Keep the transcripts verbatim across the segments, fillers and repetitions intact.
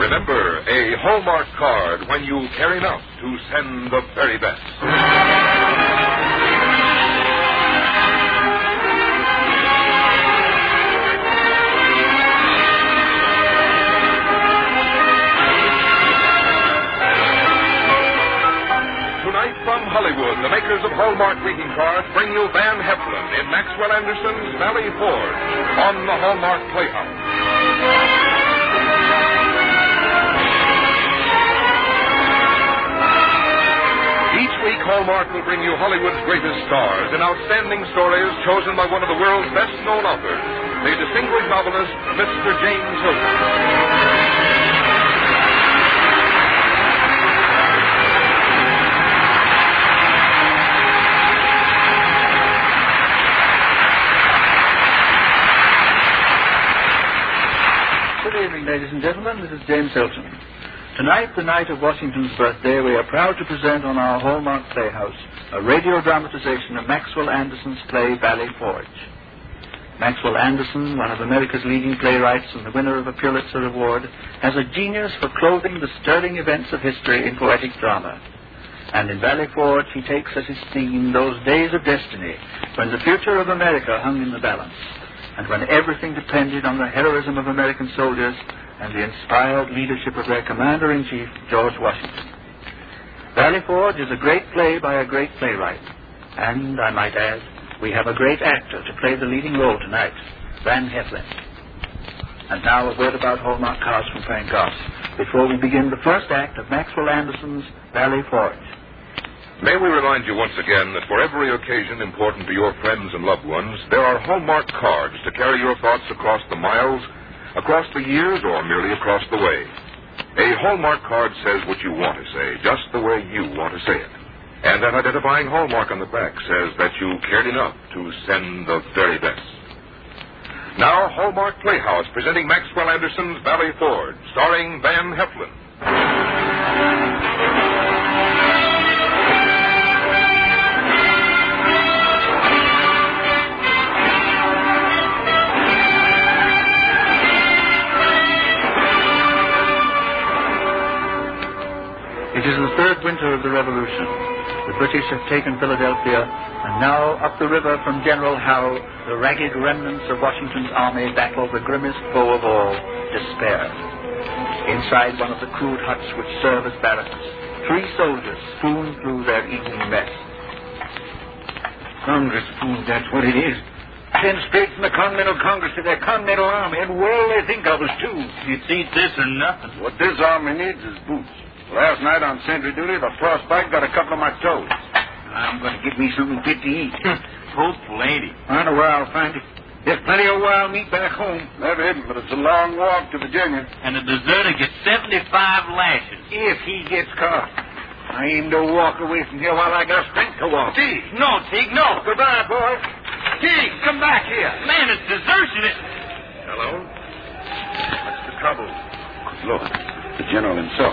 Remember, a Hallmark card when you care enough to send the very best. Tonight from Hollywood, the makers of Hallmark greeting cards bring you Van Heflin in Maxwell Anderson's Valley Forge on the Hallmark Playhouse. Each week, Hallmark will bring you Hollywood's greatest stars in outstanding stories chosen by one of the world's best-known authors, the distinguished novelist, Mister James Hilton. Good evening, ladies and gentlemen. This is James Hilton. Tonight, the night of Washington's birthday, we are proud to present on our Hallmark Playhouse a radio dramatization of Maxwell Anderson's play Valley Forge. Maxwell Anderson, one of America's leading playwrights and the winner of a Pulitzer Award, has a genius for clothing the stirring events of history in poetic drama. And in Valley Forge, he takes as his theme those days of destiny when the future of America hung in the balance, and when everything depended on the heroism of American soldiers and the inspired leadership of their Commander-in-Chief, George Washington. Valley Forge is a great play by a great playwright. And, I might add, we have a great actor to play the leading role tonight, Van Heflin. And now a word about Hallmark cards from Frank Goss, before we begin the first act of Maxwell Anderson's Valley Forge. May we remind you once again that for every occasion important to your friends and loved ones, there are Hallmark cards to carry your thoughts across the miles, across the years, or merely across the way. A Hallmark card says what you want to say, just the way you want to say it. And that identifying Hallmark on the back says that you cared enough to send the very best. Now, Hallmark Playhouse presenting Maxwell Anderson's Valley Forge, starring Van Heflin. It is the third winter of the Revolution. The British have taken Philadelphia, and now up the river from General Howe, the ragged remnants of Washington's army battle the grimmest foe of all, despair. Inside one of the crude huts which serve as barracks, three soldiers spoon through their evening mess. Congress food, that's what it is. Sent straight from the Continental Congress to their Continental Army, and well they think of us, too. It's eat this or nothing. What this army needs is boots. Last night on sentry duty, the frostbite got a couple of my toes. I'm going to get me something fit to eat. Oh, plenty. I know where I'll find it. There's plenty of wild meat back home. That isn't, but it's a long walk to Virginia. And the deserter gets seventy-five lashes. If he gets caught. I aim to walk away from here while I got strength to walk. Teague, no, Teague, no. Goodbye, boys. Teague, come back here. Man, it's desertion. It... Hello? What's the trouble? Look, the general himself.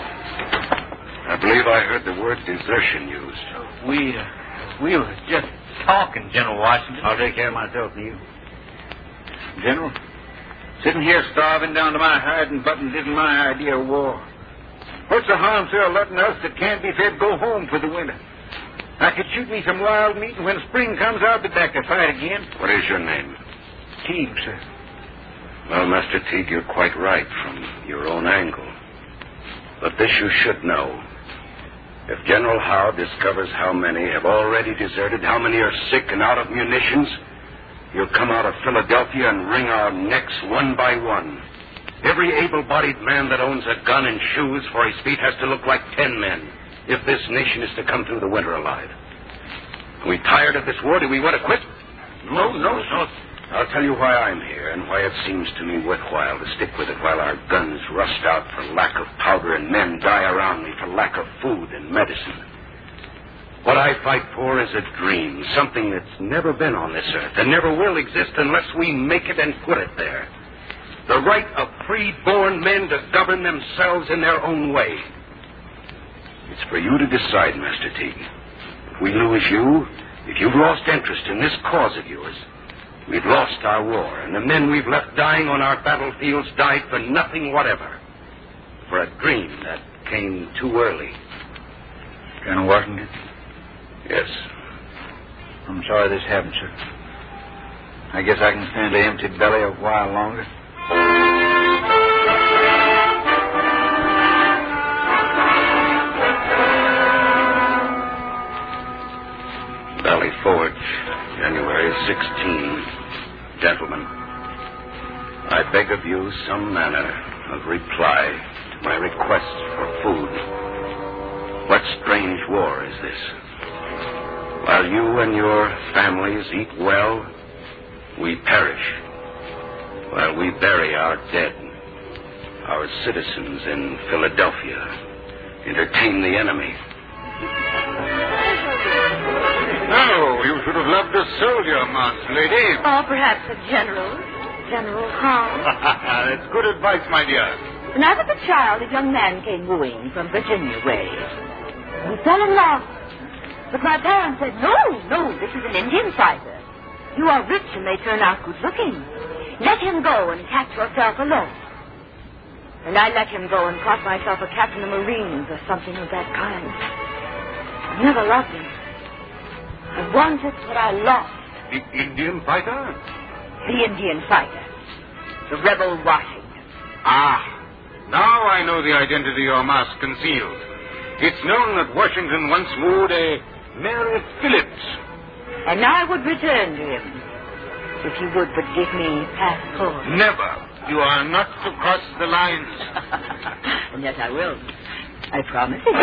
I believe I heard the word desertion used. We, uh, we were just talking, General Washington. I'll take care of myself and you. General, sitting here starving down to my hiding buttons isn't my idea of war. What's the harm, sir, of letting us that can't be fed go home for the winter? I could shoot me some wild meat, and when spring comes, I'll be back to fight again. What is your name? Teague, sir. Well, Master Teague, you're quite right from your own angle. But this you should know. If General Howe discovers how many have already deserted, how many are sick and out of munitions, he'll come out of Philadelphia and wring our necks one by one. Every able-bodied man that owns a gun and shoes for his feet has to look like ten men if this nation is to come through the winter alive. Are we tired of this war? Do we want to quit? No, no, no. I'll tell you why I'm here and why it seems to me worthwhile to stick with it while our guns rust out for lack of powder and men die around me for lack of food and medicine. What I fight for is a dream, something that's never been on this earth and never will exist unless we make it and put it there. The right of free-born men to govern themselves in their own way. It's for you to decide, Master Teague. If we lose you, if you've lost interest in this cause of yours, we've lost our war, and the men we've left dying on our battlefields died for nothing whatever. For a dream that came too early. Colonel Washington? Yes. I'm sorry this happened, sir. I guess I can stand an empty belly a while longer. Valley Forge, January sixteenth. Gentlemen, I beg of you some manner of reply to my request for food. What strange war is this? While you and your families eat well, we perish. While we bury our dead, our citizens in Philadelphia entertain the enemy. Oh, you should have loved a soldier, Masked Lady. Or perhaps a general. General Hall. That's good advice, my dear. When I was a child, a young man came wooing from Virginia way. We fell in love. But my parents said, no, no, this is an Indian fighter. You are rich and they turn out good looking. Let him go and catch yourself alone. And I let him go and caught myself a captain of Marines or something of that kind. I never loved him. I wanted what I lost. The Indian fighter? The Indian fighter. The rebel Washington. Ah, now I know the identity your mask concealed. It's known that Washington once wooed a Mary Phillips. And I would return to him if he would but give me passport. Never. You are not to cross the lines. And yet I will. I promise it.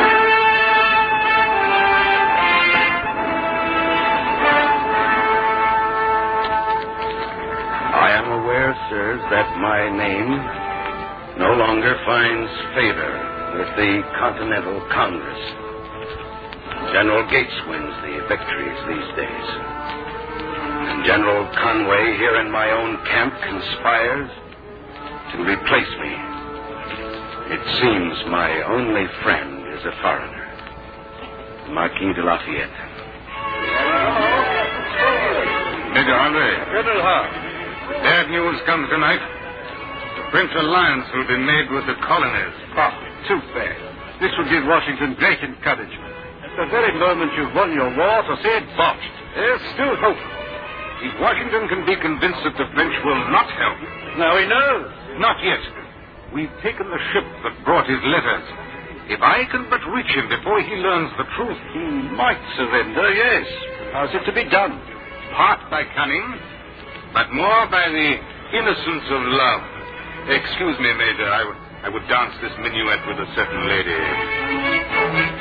I am aware, sirs, that my name no longer finds favor with the Continental Congress. General Gates wins the victories these days. And General Conway here in my own camp conspires to replace me. It seems my only friend is a foreigner, the Marquis de Lafayette. Major Andre. Colonel Hart. Bad news comes tonight. The French alliance will be made with the colonies. Oh, too bad. This will give Washington great encouragement. At the very moment you've won your war, to see it botched. There's still hope. If Washington can be convinced that the French will not help. Now he knows. Not yet. We've taken the ship that brought his letters. If I can but reach him before he learns the truth. He might surrender, yes. How's it to be done? Part by cunning, but more by the innocence of love. Excuse me, Major. I, w- I would dance this minuet with a certain lady.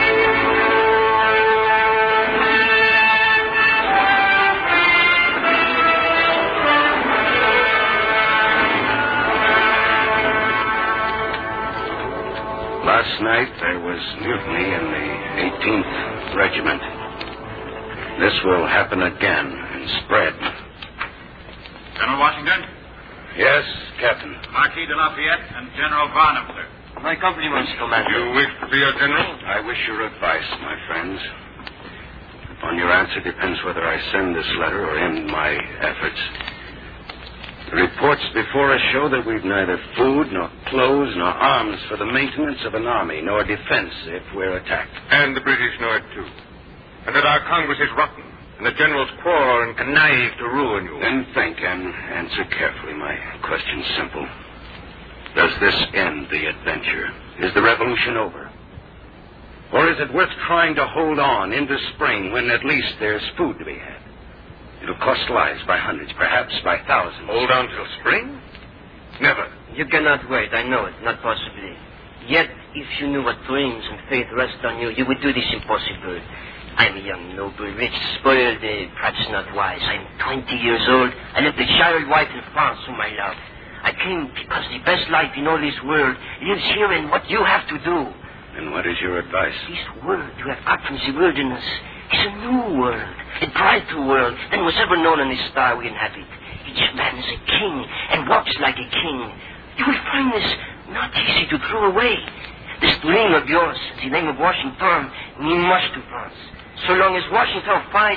Last night there was mutiny in the eighteenth Regiment. This will happen again and spread. General Washington? Yes, Captain. Marquis de Lafayette and General Barnum, sir. My compliments, Commander. You wish to see a general? I wish your advice, my friends. Upon your answer depends whether I send this letter or end my efforts. The reports before us show that we've neither food, nor clothes, nor arms for the maintenance of an army, nor defense if we're attacked. And the British know it, too. And that our Congress is rotten, and the generals quarrel and connive to ruin you. Then think and answer carefully. My question's simple. Does this end the adventure? Is the revolution over? Or is it worth trying to hold on into spring when at least there's food to be had? It'll cost lives by hundreds, perhaps by thousands. Hold on till spring? Never. You cannot wait, I know it, not possibly. Yet, if you knew what dreams and faith rest on you, you would do this impossible. I'm a young noble, rich, spoiled, uh, perhaps not wise. I'm twenty years old. I left a child wife in France whom I love. I came because the best life in all this world lives here in what you have to do. And what is your advice? This world you have got from the wilderness is a new world, a brighter world than was ever known on this star we inhabit. Each man is a king and walks like a king. You will find this not easy to throw away. This dream of yours, the name of Washington, mean much to France. So long as Washington fights,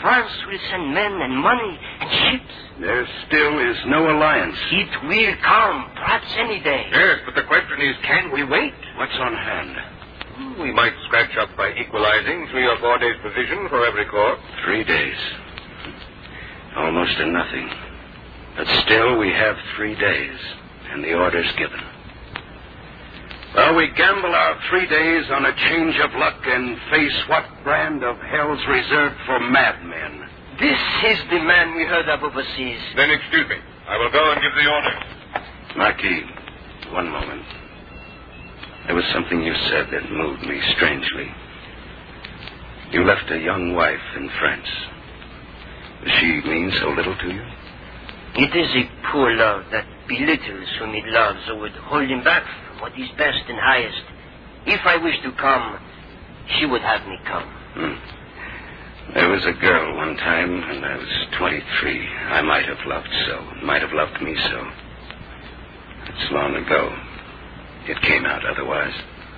France will send men and money and ships. There still is no alliance. It will come, perhaps any day. Yes, but the question is, can we wait? What's on hand? We might scratch up by equalizing three or four days' provision for every corps. Three days. Almost a nothing. But still, we have three days, and the order's given. Well, we gamble our three days on a change of luck and face what brand of hell's reserved for madmen. This is the man we heard of overseas. Then excuse me. I will go and give the order. Marquis, one moment. There was something you said that moved me strangely. You left a young wife in France. Does she mean so little to you? It is a poor love that belittles whom it loves or would hold him back from what is best and highest. If I wish to come, she would have me come. Hmm. There was a girl one time when I was twenty-three. I might have loved so, might have loved me so. It's long ago. It came out otherwise.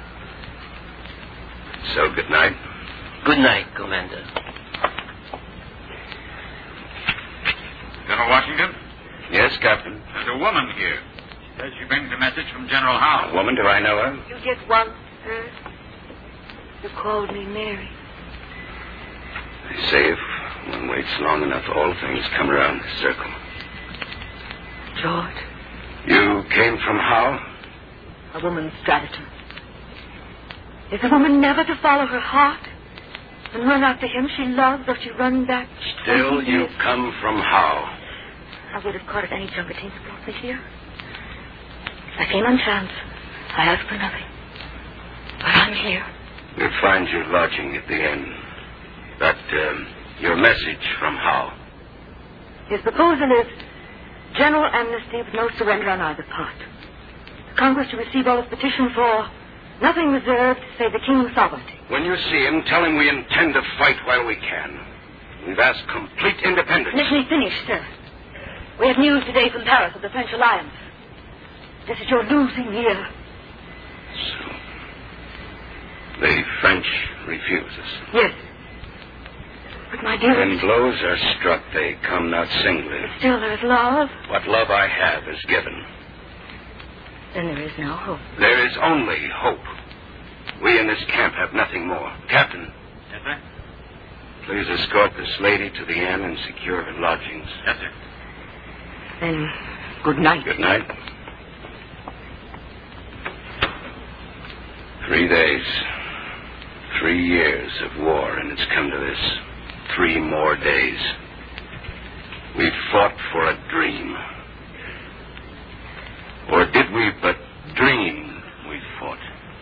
So, good night. Good night, Commander. General Washington? Yes, Captain. There's a woman here. Says she brings a message from General Howe. A woman do I know her? You just once heard. You called me Mary. They say if one waits long enough, all things come around the circle. George. You came from Howe? A woman's stratagem. Is a woman never to follow her heart and run after him she loves, or she run back? Still, you come from Howe. I would have caught at any junketing that brought me here. I came on chance. I asked for nothing. But I'm here. We'll find you lodging at the inn. But, um, your message from Howe. His proposal is general amnesty with no surrender on either part. The Congress to receive all its petition for, nothing reserved save the king's sovereignty. When you see him, tell him we intend to fight while we can. We've asked complete independence. Let me finish, sir. We have news today from Paris of the French alliance. This is your losing year. So, the French refuse us. Yes. But, my dear... When blows are struck, they come not singly. But still there is love. What love I have is given. Then there is no hope. There is only hope. We in this camp have nothing more. Captain. Yes, sir? Please escort this lady to the inn and secure her lodgings. Yes, sir. Then, good night. Good night. Three days. Three years of war, and it's come to this. Three more days. We fought for a dream. Or did we but dream we fought?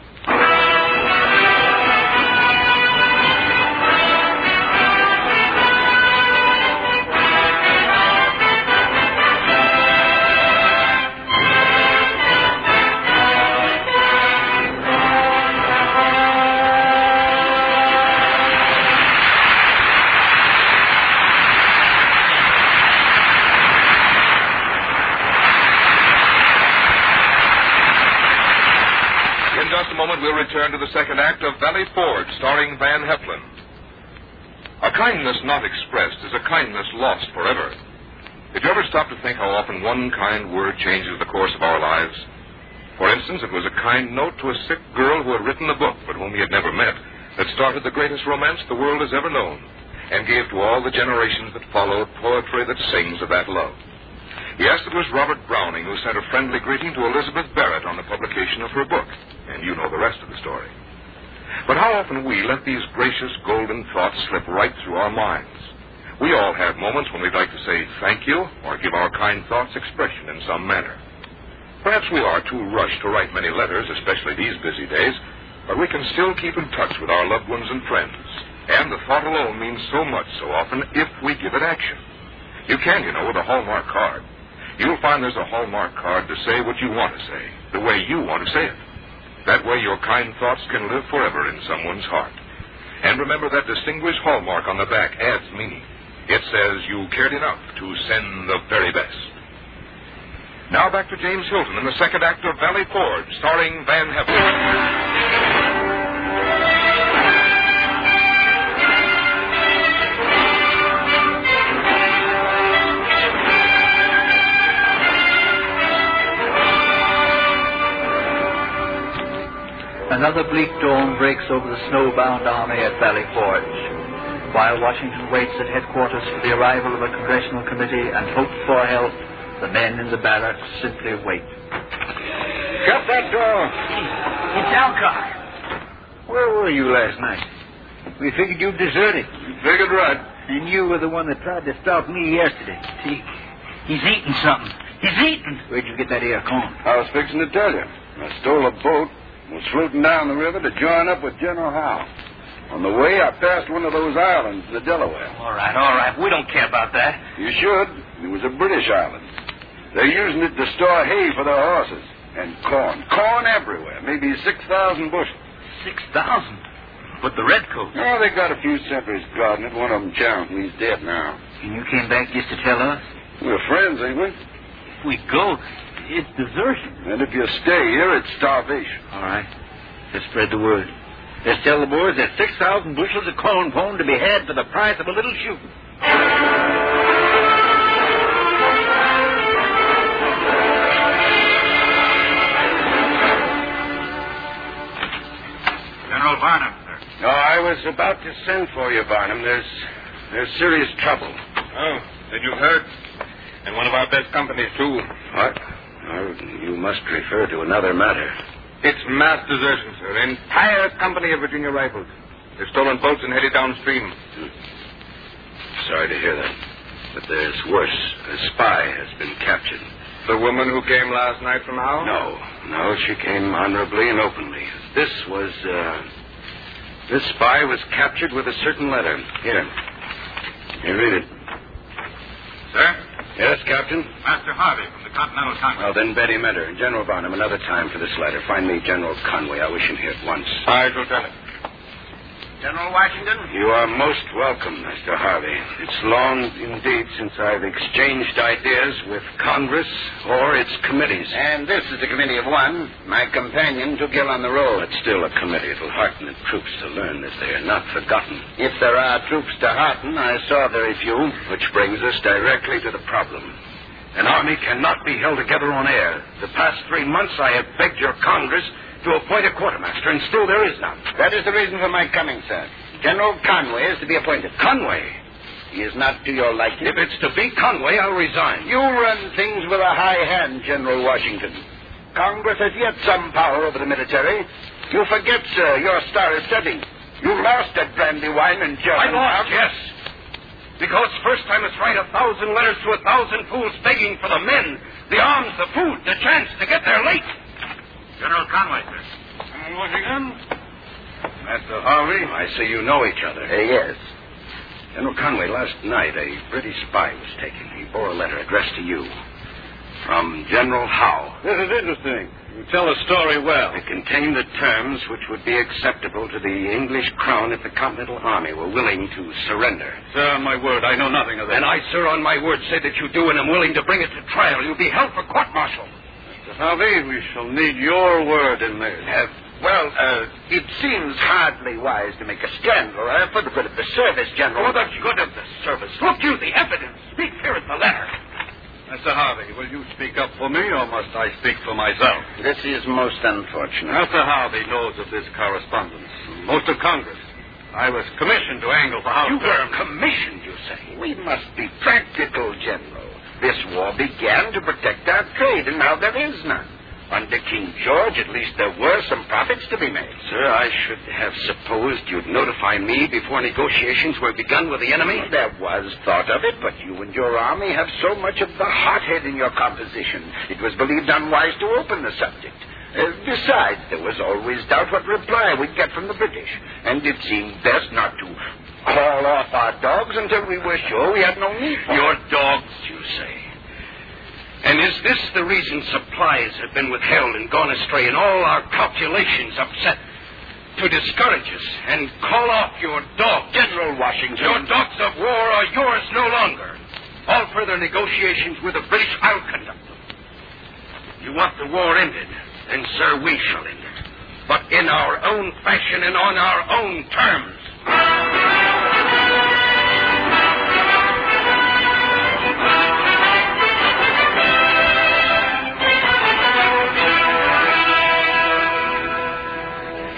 We'll return to the second act of Valley Forge, starring Van Heflin. A kindness not expressed is a kindness lost forever. Did you ever stop to think how often one kind word changes the course of our lives? For instance, it was a kind note to a sick girl who had written a book, but whom he had never met, that started the greatest romance the world has ever known, and gave to all the generations that followed poetry that sings of that love. Yes, it was Robert Browning who sent a friendly greeting to Elizabeth Barrett on the publication of her book, and you know the rest of the story. But how often we let these gracious golden thoughts slip right through our minds. We all have moments when we'd like to say thank you or give our kind thoughts expression in some manner. Perhaps we are too rushed to write many letters, especially these busy days, but we can still keep in touch with our loved ones and friends. And the thought alone means so much so often if we give it action. You can, you know, with a Hallmark card. You'll find there's a Hallmark card to say what you want to say, the way you want to say it. That way your kind thoughts can live forever in someone's heart. And remember that distinguished Hallmark on the back adds meaning. It says you cared enough to send the very best. Now back to James Hilton in the second act of Valley Forge, starring Van Heflin. Another bleak dawn breaks over the snowbound army at Valley Forge. While Washington waits at headquarters for the arrival of a congressional committee and hopes for help, the men in the barracks simply wait. Shut that door. It's Alcock. Where were you last night? We figured you'd deserted. Figured right. And you were the one that tried to stop me yesterday. He, he's eating something. He's eating. Where'd you get that here corn? I was fixing to tell you. I stole a boat and was floating down the river to join up with General Howe. On the way, I passed one of those islands in the Delaware. All right, all right. We don't care about that. You should. It was a British island. They're using it to store hay for their horses. And corn. Corn everywhere. Maybe six thousand bushels. Six thousand? But the redcoats. Oh, they got a few settlers guarding it. One of them challenged me. He's dead now. And you came back just to tell us? We're friends, ain't we? If we go, it's desertion. And if you stay here, it's starvation. All right. Just spread the word. Just tell the boys there's six thousand bushels of corn pone to be had for the price of a little shooting. General Barnum, sir. No, I was about to send for you, Barnum. There's there's serious trouble. Oh, then you've heard? And one of our best companies, too. What? Oh, you must refer to another matter. It's mass desertion, sir. An entire company of Virginia Rifles. They've stolen boats and headed downstream. Hmm. Sorry to hear that. But there's worse. A spy has been captured. The woman who came last night from Howe? No, no, she came honorably and openly. This was, uh... This spy was captured with a certain letter. Here. Here, read it. Sir? Yes, Captain? Master Harvey from the Continental Congress. Well, then Betty Mentor. General Barnum, another time for this letter. Find me General Conway. I wish him here at once. I shall tell him. General Washington? You are most welcome, Mister Harvey. It's long indeed since I've exchanged ideas with Congress or its committees. And this is a committee of one. My companion took ill on the road. But still a committee. It'll hearten the troops to learn that they are not forgotten. If there are troops to hearten, I saw very few. Which brings us directly to the problem. An army cannot be held together on air. The past three months I have begged your Congress to appoint a quartermaster, and still there is none. That is the reason for my coming, sir. General Conway is to be appointed. Conway? He is not to your liking. If it's to be Conway, I'll resign. You run things with a high hand, General Washington. Congress has yet some power over the military. You forget, sir, your star is setting. You lost at Brandywine and German. I lost, yes. Because first I must write a thousand letters to a thousand fools begging for the men, the arms, the food, the chance to get there late. General Conway, sir. General Washington? Master Harvey? I see you know each other. Uh, yes. General Conway, last night a British spy was taken. He bore a letter addressed to you. From General Howe. This is interesting. You tell the story well. It contained the terms which would be acceptable to the English crown if the Continental Army were willing to surrender. Sir, on my word, I know nothing of this. And I, sir, on my word, say that you do, and am willing to bring it to trial. You'll be held for court-martial. Mister Harvey, we shall need your word in this. Uh, well, uh, it seems hardly wise to make a scandal uh, for the good of the service, General. For the good of the service. Look you, the evidence. Speak here at the letter. Mister Harvey, will you speak up for me, or must I speak for myself? This is most unfortunate. Mister Harvey knows of this correspondence. Most of Congress. I was commissioned to angle for House You were terms. commissioned, you say? We must be practical, General. This war began to protect our trade, and now there is none. Under King George, at least there were some profits to be made. Sir, I should have supposed you'd notify me before negotiations were begun with the enemy. There was thought of it, but you and your army have so much of the hothead in your composition. It was believed unwise to open the subject. Uh, besides, there was always doubt what reply we'd get from the British, and it seemed best not to call off our dogs until we were sure we had no need for Your them. dogs, you say? And is this the reason supplies have been withheld and gone astray and all our calculations upset? To discourage us and call off your dogs. General Washington. Your dogs of war are yours no longer. All further negotiations with the British, I'll conduct them. You want the war ended, then, sir, we shall end it. But in our own fashion and on our own terms.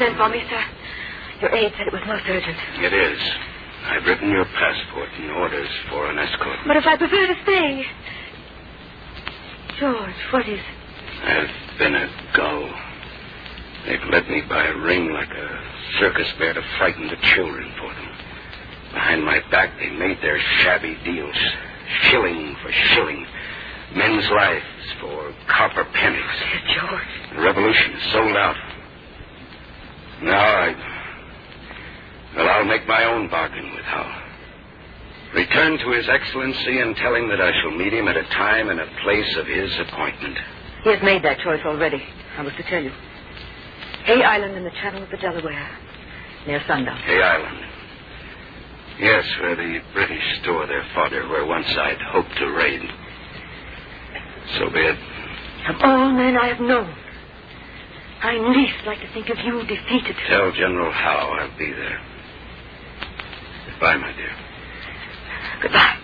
sent for me, sir? Your aide said it was most urgent. It is. I've written your passport and orders for an escort. But if I prefer to stay... George, what is it? I've been a gull. They've led me by a ring like a circus bear to frighten the children for them. Behind my back, they made their shabby deals. Shilling for shilling. Men's lives for copper pennies. Dear George. The revolution is sold out. Now I... Well, I'll make my own bargain with Howe. Return to His Excellency and tell him that I shall meet him at a time and a place of his appointment. He has made that choice already. I was to tell you. Hay Island in the channel of the Delaware, near sundown. Hay Island. Yes, where the British store their fodder, where once I'd hoped to raid. So be it. Of all men I have known, I least like to think of you defeated. Tell General Howe I'll be there. Goodbye, my dear. Goodbye.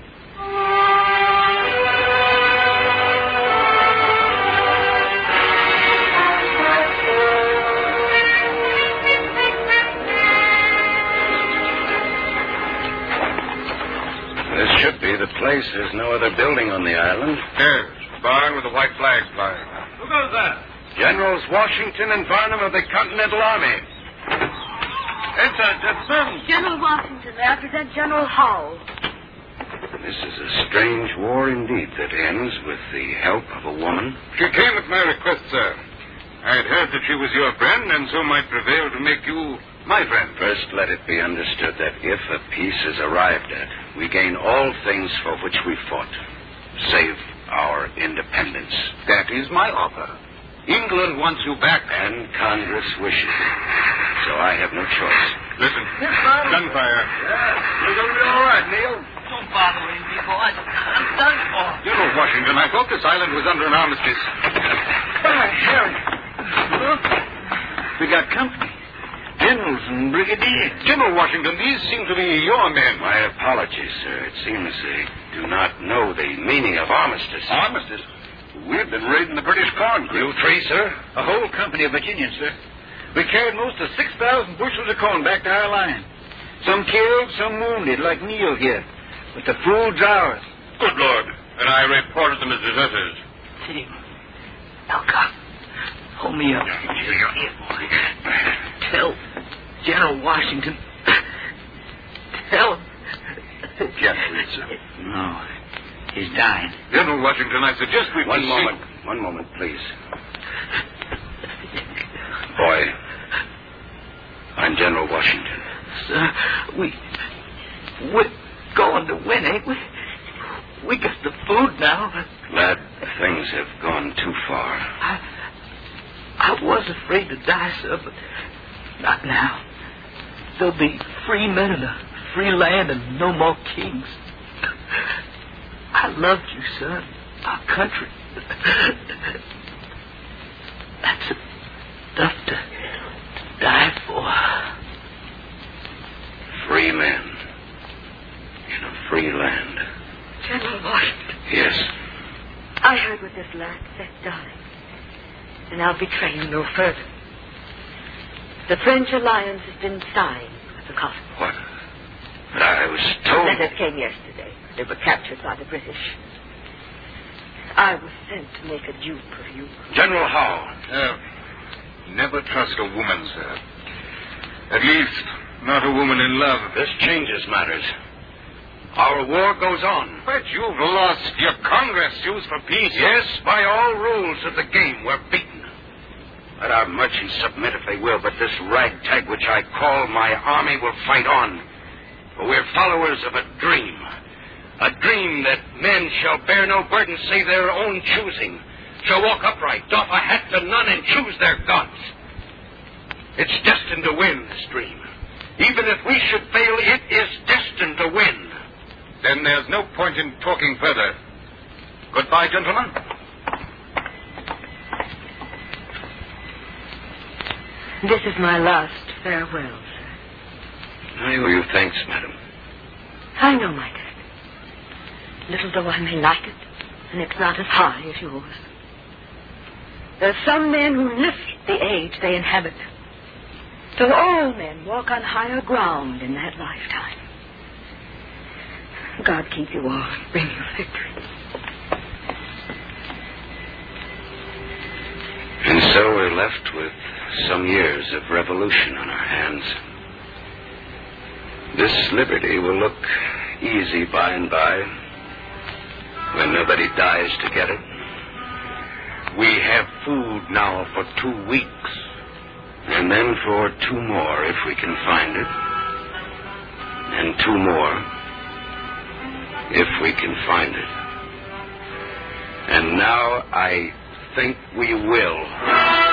This should be the place. There's no other building on the island. Yes, bar with the white flag flying. Who goes that? Generals Washington and Varnum of the Continental Army. Enter, gentlemen. General Washington, may I present General Howe? This is a strange war indeed that ends with the help of a woman. She came at my request, sir. I had heard that she was your friend, and so might prevail to make you my friend. First, let it be understood that if a peace is arrived at, we gain all things for which we fought, save our independence. That is my offer. England wants you back. And Congress wishes it. So I have no choice. Listen. Gunfire. You're going to be all right, Neil. Don't bother with me, boys. I'm done for. General Washington, I thought this island was under an armistice. Why, Harry. Look. We got company. Generals and brigadiers. General Washington, these seem to be your men. My apologies, sir. It seems they do not know the meaning of armistice. Armistice? We've been raiding the British corn crib. You three, sir? A whole company of Virginians, sir. We carried most of six thousand bushels of corn back to our line. Some killed, some wounded, like Neil here. But the food's ours. Good Lord. And I reported them as deserters. Tim, Elka, hold me up. Here, boy. Tell General Washington. Tell him. Gently, sir. No. He's dying. General Washington, I suggest we... One proceed. moment. One moment, please. Boy, I'm General Washington. Sir, we... We're going to win, ain't we? We got the food now. Lad, things have gone too far. I, I was afraid to die, sir, but not now. There'll be free men and a free land and no more kings. I loved you, sir, our country. That's enough to, to die for. Free men in a free land. General Washington. Yes. I heard what this lad said, darling. And I'll betray you no further. The French alliance has been signed with the coffin. What? But I was told... Letters came yesterday. They were captured by the British. I was sent to make a dupe of you. General Howe. Uh, never trust a woman, sir. At least, not a woman in love. This changes matters. Our war goes on. But you've lost your Congress used for peace. Yes, by all rules of the game, we're beaten. Let our merchants submit if they will, but this ragtag which I call my army will fight on. For we're followers of a dream. A dream that men shall bear no burden save their own choosing, shall walk upright, doff a hat to none, and choose their gods. It's destined to win, this dream. Even if we should fail, it is destined to win. Then there's no point in talking further. Goodbye, gentlemen. This is my last farewell, sir. I owe you thanks, madam. I know my debt. Little though I may like it, and it's not as high as yours. There are some men who lift the age they inhabit. till all men walk on higher ground in that lifetime. God keep you all and bring you victory. And so we're left with some years of revolution on our hands. This liberty will look easy by and by, when nobody dies to get it. We have food now for two weeks. And then for two more, if we can find it. And two more, if we can find it. And now I think we will.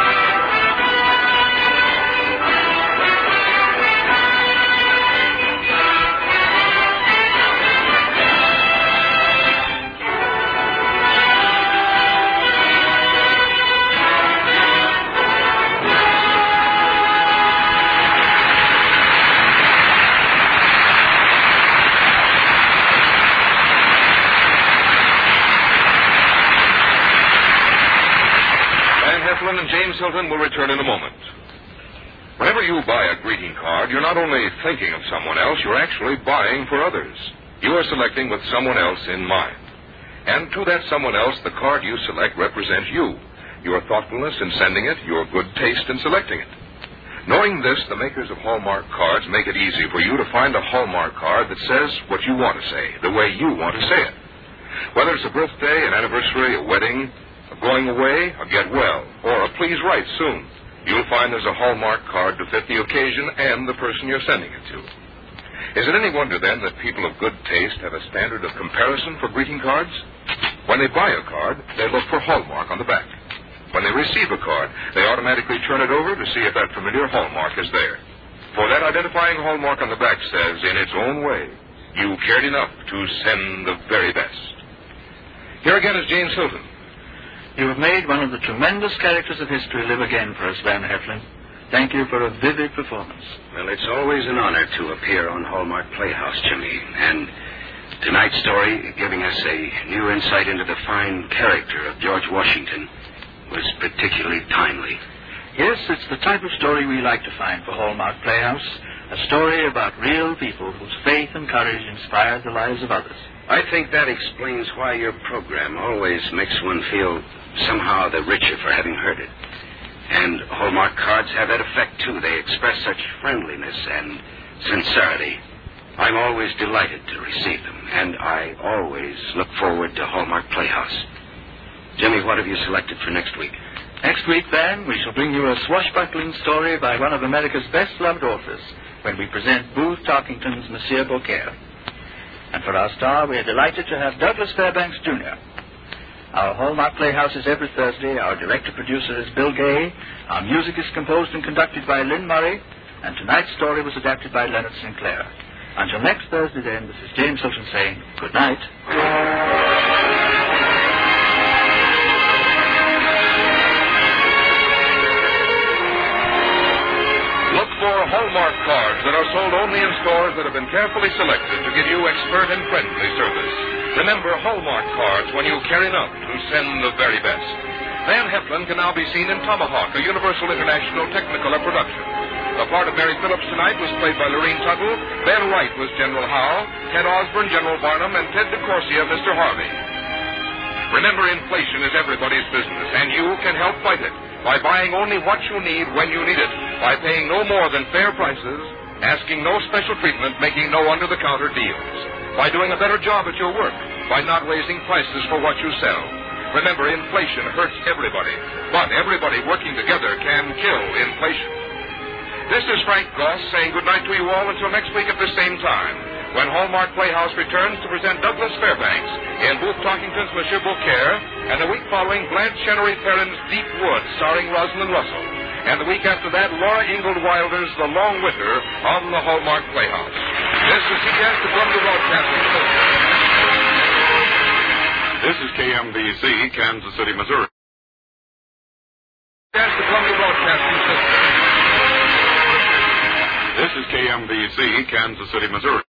And James Hilton will return in a moment. Whenever you buy a greeting card, you're not only thinking of someone else, you're actually buying for others. You are selecting with someone else in mind. And to that someone else, the card you select represents you, your thoughtfulness in sending it, your good taste in selecting it. Knowing this, the makers of Hallmark cards make it easy for you to find a Hallmark card that says what you want to say, the way you want to say it. Whether it's a birthday, an anniversary, a wedding, a going away, a get well, or a please write soon, you'll find there's a Hallmark card to fit the occasion and the person you're sending it to. Is it any wonder, then, that people of good taste have a standard of comparison for greeting cards? When they buy a card, they look for Hallmark on the back. When they receive a card, they automatically turn it over to see if that familiar Hallmark is there. For that identifying Hallmark on the back says, in its own way, you cared enough to send the very best. Here again is James Hilton. You have made one of the tremendous characters of history live again for us, Van Heflin. Thank you for a vivid performance. Well, it's always an honor to appear on Hallmark Playhouse, Jimmy. And tonight's story, giving us a new insight into the fine character of George Washington, was particularly timely. Yes, it's the type of story we like to find for Hallmark Playhouse. A story about real people whose faith and courage inspire the lives of others. I think that explains why your program always makes one feel somehow the richer for having heard it. And Hallmark cards have that effect, too. They express such friendliness and sincerity. I'm always delighted to receive them, and I always look forward to Hallmark Playhouse. Jimmy, what have you selected for next week? Next week, Van, we shall bring you a swashbuckling story by one of America's best-loved authors when we present Booth Tarkington's Monsieur Beaucaire. And for our star, we are delighted to have Douglas Fairbanks, Junior Our Hallmark Playhouse is every Thursday. Our director-producer is Bill Gay. Our music is composed and conducted by Lynn Murray. And tonight's story was adapted by Leonard Sinclair. Until next Thursday, then, this is James Hilton saying good night. Look for Hallmark cards that are sold only in stores that have been carefully selected to give you expert and friendly service. Remember Hallmark cards when you care enough to send the very best. Van Heflin can now be seen in Tomahawk, a Universal International Technicolor production. The part of Mary Phillips tonight was played by Lorene Tuttle. Ben Wright was General Howe, Ted Osborne, General Barnum, and Ted DeCorsia, Mister Harvey. Remember, inflation is everybody's business, and you can help fight it by buying only what you need when you need it, by paying no more than fair prices, asking no special treatment, making no under-the-counter deals, by doing a better job at your work, by not raising prices for what you sell. Remember, inflation hurts everybody, but everybody working together can kill inflation. This is Frank Goss saying goodnight to you all until next week at the same time, when Hallmark Playhouse returns to present Douglas Fairbanks in Booth Tarkington's Monsieur Beaucaire, and the week following Blanche Chenery Perrin's Deep Woods, starring Rosalind Russell. And the week after that, Laura Ingalls Wilder's The Long Winter on the Hallmark Playhouse. This is C B S, the Columbia Broadcasting System. This is K M B C, Kansas City, Missouri. That's the Columbia Broadcasting System. This is K M B C, Kansas City, Missouri.